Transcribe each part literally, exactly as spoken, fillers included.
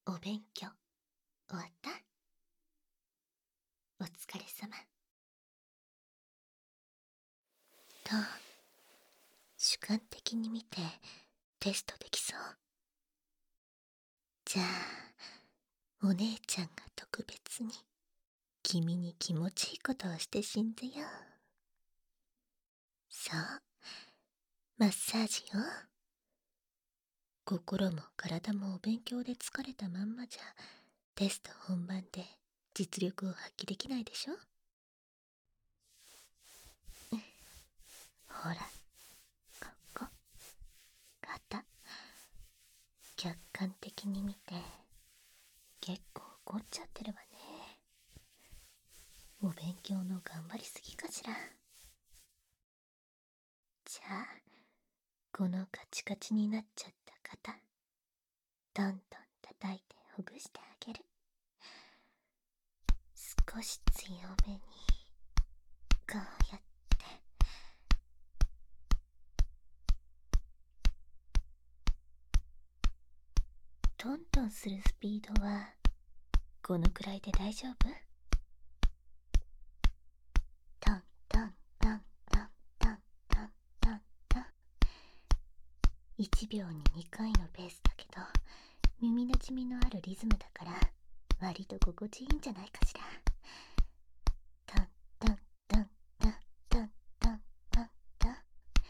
お勉強終わった？お疲れ様。と、主観的に見てテストできそう？じゃあ、お姉ちゃんが特別に君に気持ちいいことをして死んでよ。そう、マッサージよ。心も体もお勉強で疲れたまんまじゃテスト本番で実力を発揮できないでしょ。ほら、ここ、肩。客観的に見て結構怒っちゃってるわね。お勉強の頑張りすぎかしら。じゃあ、このカチカチになっちゃった肩、トントン叩いてほぐしてあげる。少し強めに、こうやってトントンするスピードはこのくらいで大丈夫？トントントントントントントントン。いちびょうににかいのペースだけど耳なじみのあるリズムだから割と心地いいんじゃないかしら。トントントントントントントントン。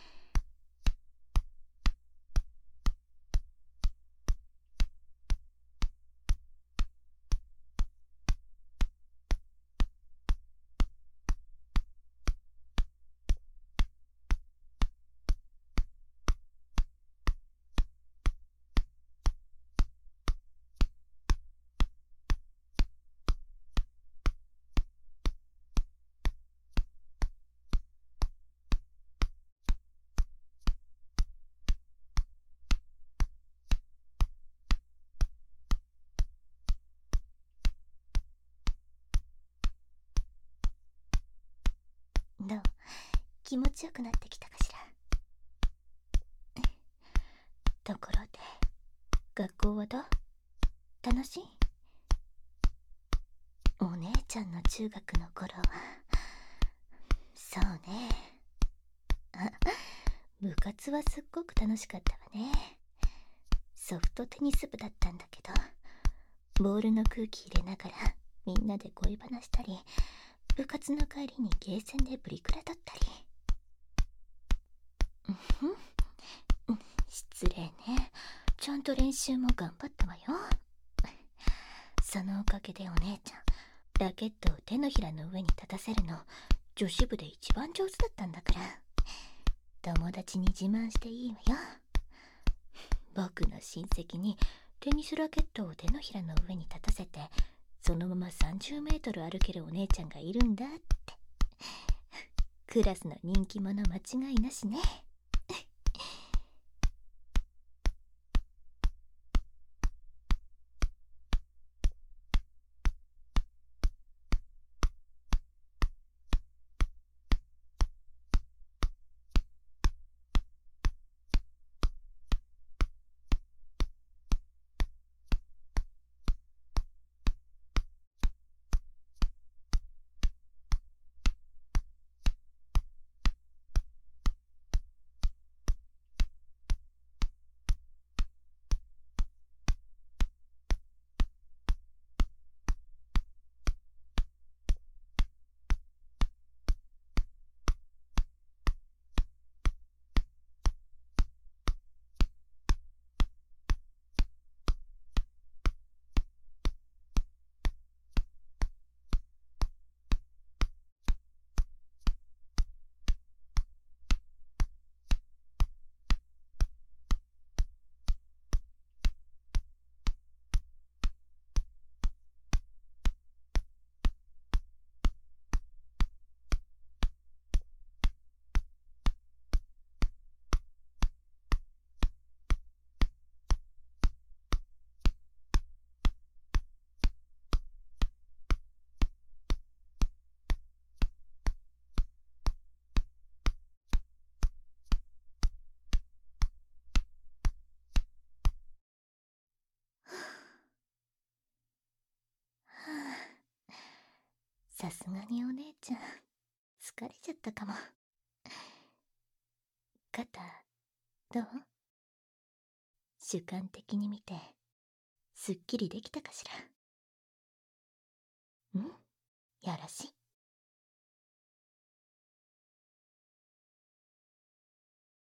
どう？気持ちよくなってきたかしら。ところで学校はどう？楽しい？お姉ちゃんの中学の頃はそうね。あ、部活はすっごく楽しかったわね。ソフトテニス部だったんだけど、ボールの空気入れながらみんなで恋話したり、部活の帰りにゲーセンでプリクラ撮ったり。うん、失礼ね。ちゃんと練習も頑張ったわよ。そのおかげでお姉ちゃん、ラケットを手のひらの上に立たせるの女子部で一番上手だったんだから、友達に自慢していいわよ。僕の親戚にテニスラケットを手のひらの上に立たせてそのままさんじゅうメートル歩けるお姉ちゃんがいるんだって。クラスの人気者間違いなしね。 さすがにお姉ちゃん疲れちゃったかも。肩どう？主観的に見てすっきりできたかしら。うん、よろしい。